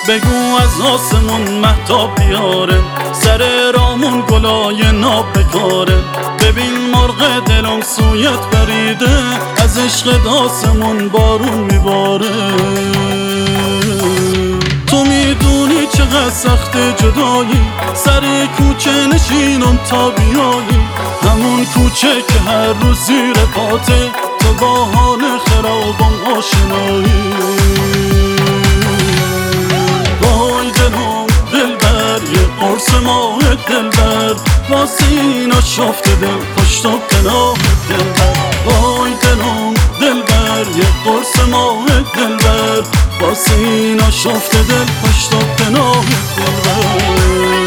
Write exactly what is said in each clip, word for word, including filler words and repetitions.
بگو از آسمون مهتاب بیاره، سر رامون گلای ناب بکاره. ببین مرغ دلم سویت بریده، از عشق داسمون بارون میباره. تو میدونی چقدر سخت جدایی، سر کوچه نشینم تا بیایی. همون کوچه که هر روز زیر پاته، تو با حال خرابم آشنایی. وای دلم دلبر، یه قرص ماه دلبر، واسه اینا شفت دل پشت و پناه دلبر. وای دلم دلبر، یه قرص ماه دلبر، واسه اینا شفت دل پشت و پناه دلبر.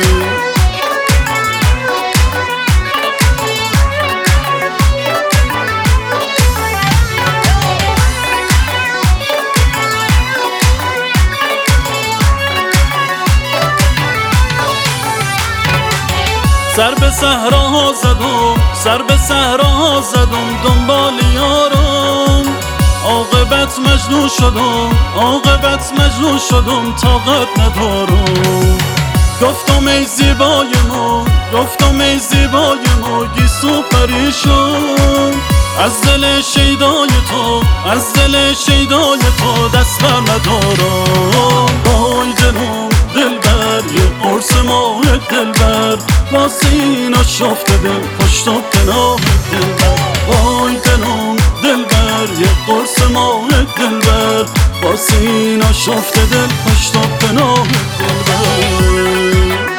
سر به صحراها زدم، سر به صحراها زدم دنبال یارم. عاقبت مجنون شدم، عاقبت مجنون شدم، طاقت ندارم. گفتم ای زیبای ما، گفتم ای زیبای ما، گیسو پریشان. از دل شیدای تو، از دل شیدای تو دست بر ندارم. وای دلم دلبر، یه قرص ماه دلبر، واسه اینا شفت دل پشت و پناه دلبر. وای دلم دلبر، یه قرص ماه دلبر، واسه اینا شفت دل پشت و پناه دلبر.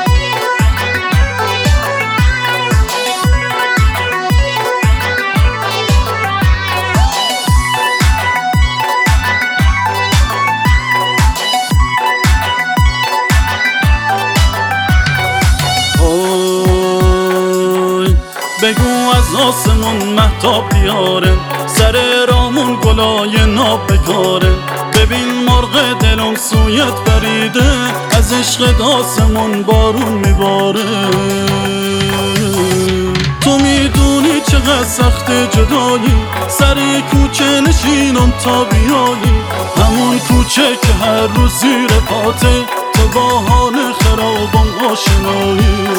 بگو از آسمون مهتاب بیاره، سر رامون گلای ناب بکاره. ببین مرغ دلم سویت بریده، از عشق داسمون بارون میباره. تو میدونی چقدر سخت جدایی، سر کوچه نشینم تا بیایی. همون کوچه که هر روز زیر پاته، تو با حال خرابم آشنایی.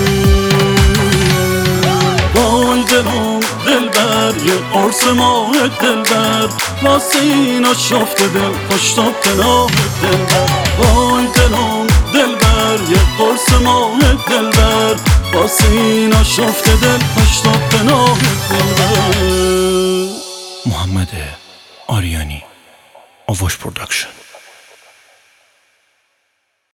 وای دلم دلبر، یه قرص ماه دلبر، واسه اینا شفت دل پشت و پناه دلبر. وای دلم دلبر، یه قرص ماه دلبر، واسه اینا شفت دل پشت و پناه دلبر. محمد آریانی، آواش پروداکشن.